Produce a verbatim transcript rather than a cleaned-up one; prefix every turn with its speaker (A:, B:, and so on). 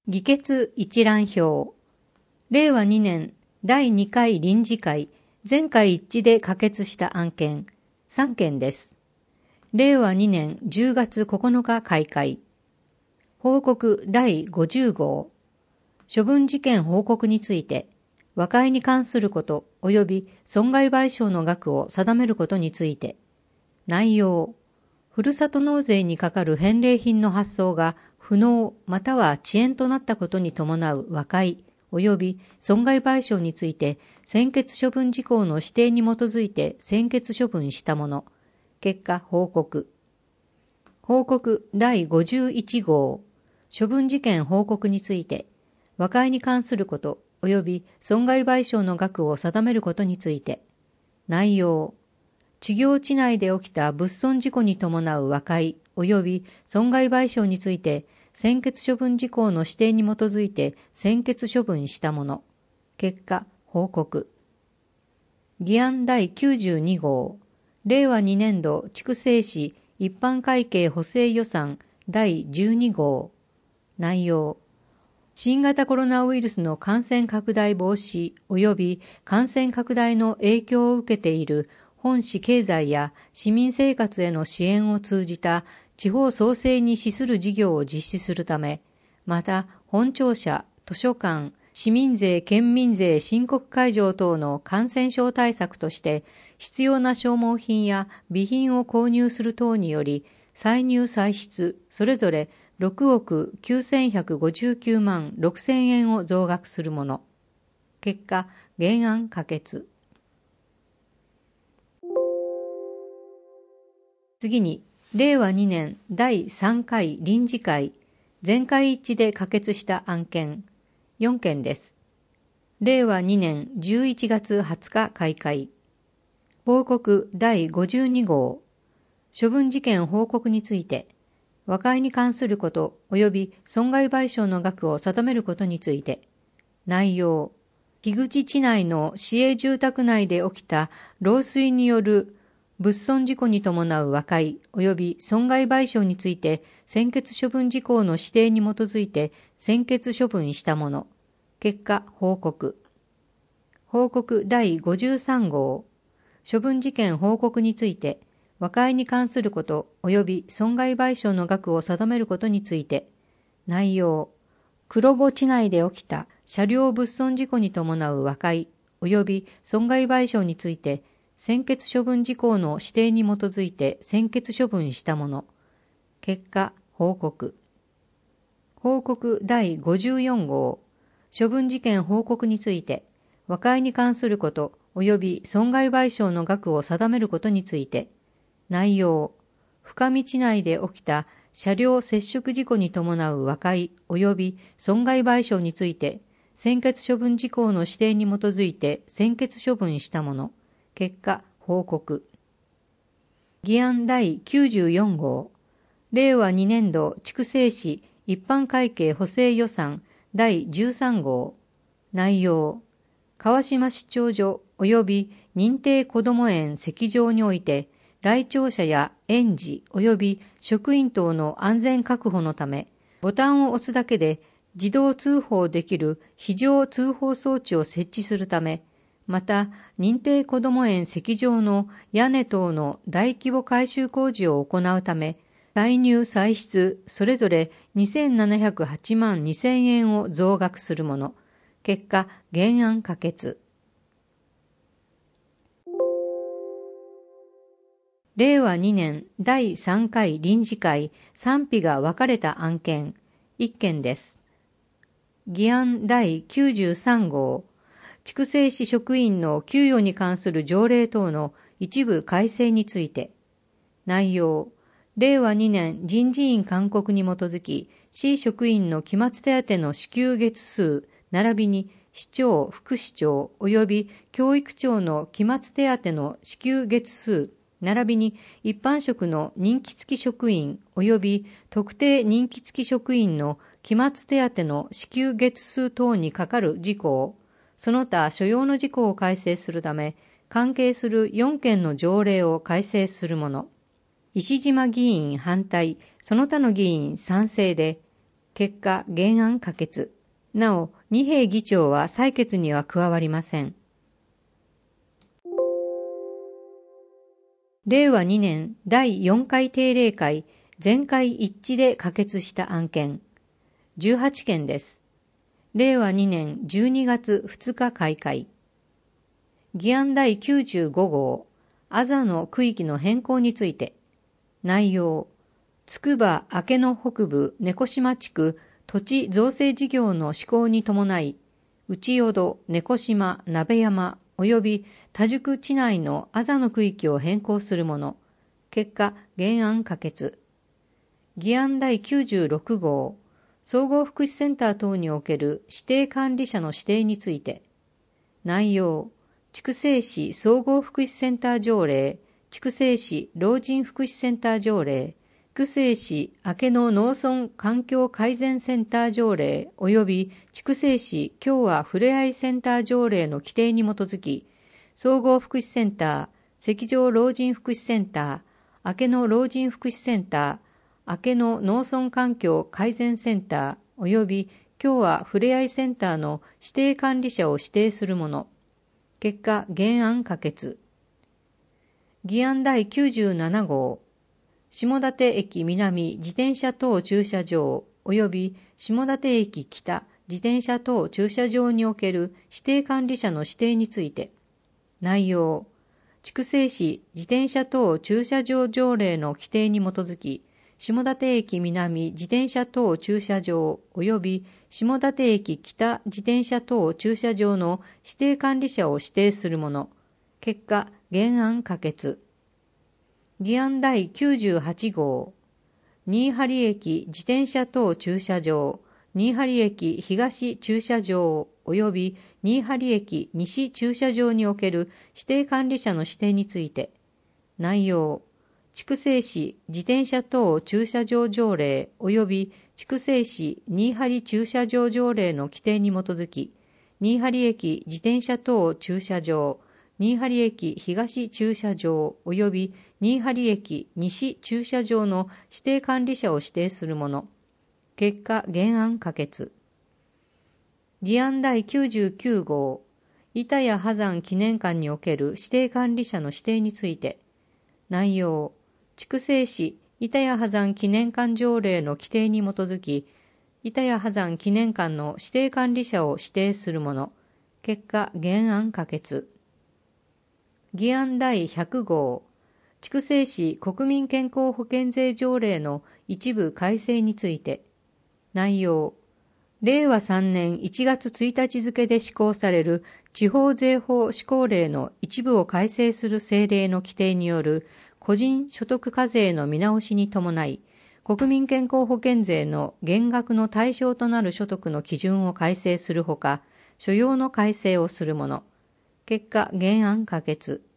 A: 議決一覧表。れいわにねんだいにかい臨時会、全会一致で可決した案件、さんけんです。れいわにねんじゅうがつここのか開会。報告だいごじゅうごう。処分事件報告について、和解に関すること及び損害賠償の額を定めることについて、内容、ふるさと納税にかかる返礼品の発送が不納または遅延となったことに伴う和解及び損害賠償について専決処分事項の指定に基づいて専決処分したもの。結果報告。報告だいごじゅういちごう。処分事件報告について和解に関すること及び損害賠償の額を定めることについて。内容。事業地内で起きた物損事故に伴う和解及び損害賠償について専決処分事項の指定に基づいて専決処分したもの。結果報告。議案だいきゅうじゅうにごう。れいわにねんど筑西市一般会計補正予算だいじゅうにごう。内容。新型コロナウイルスの感染拡大防止及び感染拡大の影響を受けている本市経済や市民生活への支援を通じた地方創生に資する事業を実施するため、また本庁舎、図書館、市民税、県民税申告会場等の感染症対策として必要な消耗品や備品を購入する等により歳入歳出それぞれろくおくきゅうせんひゃくごじゅうきゅうまんろくせんえんを増額するもの。結果、原案可決。次に、れいわにねんだいさんかい臨時会、全会一致で可決した案件、よんけんです。れいわにねんじゅういちがつはつか開会。報告だいごじゅうにごう。処分事件報告について、和解に関すること及び損害賠償の額を定めることについて、内容、樋口地内の市営住宅内で起きた漏水による物損事故に伴う和解及び損害賠償について専決処分事項の指定に基づいて専決処分したもの。結果報告。報告だいごじゅうさんごう。処分事件報告について和解に関すること及び損害賠償の額を定めることについて。内容。黒保地内で起きた車両物損事故に伴う和解及び損害賠償について専決処分事項の指定に基づいて専決処分したもの。結果報告。報告だいごじゅうよんごう。処分事件報告について和解に関すること及び損害賠償の額を定めることについて。内容。深道内で起きた車両接触事故に伴う和解及び損害賠償について専決処分事項の指定に基づいて専決処分したもの。結果報告。議案だいきゅうじゅうよんごう。れいわにねんど筑西市一般会計補正予算だいじゅうさんごう。内容。川島市長所及び認定こども園席上において来庁者や園児及び職員等の安全確保のためボタンを押すだけで自動通報できる非常通報装置を設置するため、また認定こども園席上の屋根等の大規模改修工事を行うため歳入歳出それぞれにせんななひゃくはちまんにせんえんを増額するもの。結果原案可決。れいわにねんだいさんかい臨時会賛否が分かれた案件いっけんです。議案だいきゅうじゅうさんごう。筑西市職員の給与に関する条例等の一部改正について。内容。れいわにねん人事院勧告に基づき市職員の期末手当の支給月数並びに市長、副市長及び教育長の期末手当の支給月数並びに一般職の任期付き職員及び特定任期付き職員の期末手当の支給月数等にかかる事項、その他所要の事項を改正するため、関係するよんけんの条例を改正するもの。石島議員反対、その他の議員賛成で、 結果、原案可決。なお、二瓶議長は採決には加わりません。れいわにねんだいよんかい定例会全会一致で可決した案件じゅうはちけんです。れいわにねんじゅうにがつふつか開会。議案だいきゅうじゅうごごう、アザの区域の変更について。内容、つくば明野北部猫島地区土地造成事業の施行に伴い、内淀、猫島、鍋山及び田宿地内のアザの区域を変更するもの。結果、原案可決。議案だいきゅうじゅうろくごう、総合福祉センター等における指定管理者の指定について。内容、筑西市総合福祉センター条例、筑西市老人福祉センター条例、筑西市明野農村環境改善センター条例及び筑西市共和ふれあいセンター条例の規定に基づき、総合福祉センター、石上老人福祉センター、明野老人福祉センター、明野農村環境改善センター及び共和ふれあいセンターの指定管理者を指定するもの。結果、原案可決。議案だいきゅうじゅうななごう、下館駅南自転車等駐車場及び下館駅北自転車等駐車場における指定管理者の指定について。内容、筑西市自転車等駐車場条例の規定に基づき、下館駅南自転車等駐車場及び下館駅北自転車等駐車場の指定管理者を指定するもの。結果、原案可決。議案だいきゅうじゅうはちごう、新張駅自転車等駐車場、新張駅東駐車場及び新張駅西駐車場における指定管理者の指定について。内容、筑西市自転車等駐車場条例及び筑西市新張駐車場条例の規定に基づき、新張駅自転車等駐車場、新張駅東駐車場及び新張駅西駐車場の指定管理者を指定するもの。結果、原案可決。議案だいきゅうじゅうきゅうごう、板谷波山記念館における指定管理者の指定について。内容、筑西市板谷波山記念館条例の規定に基づき、板谷波山記念館の指定管理者を指定するもの。結果、原案可決。議案だいひゃくごう、筑西市国民健康保険税条例の一部改正について。内容、れいわさんねんいちがつついたち付で施行される地方税法施行令の一部を改正する政令の規定による個人所得課税の見直しに伴い、国民健康保険税の減額の対象となる所得の基準を改正するほか、所要の改正をするもの。結果、原案可決。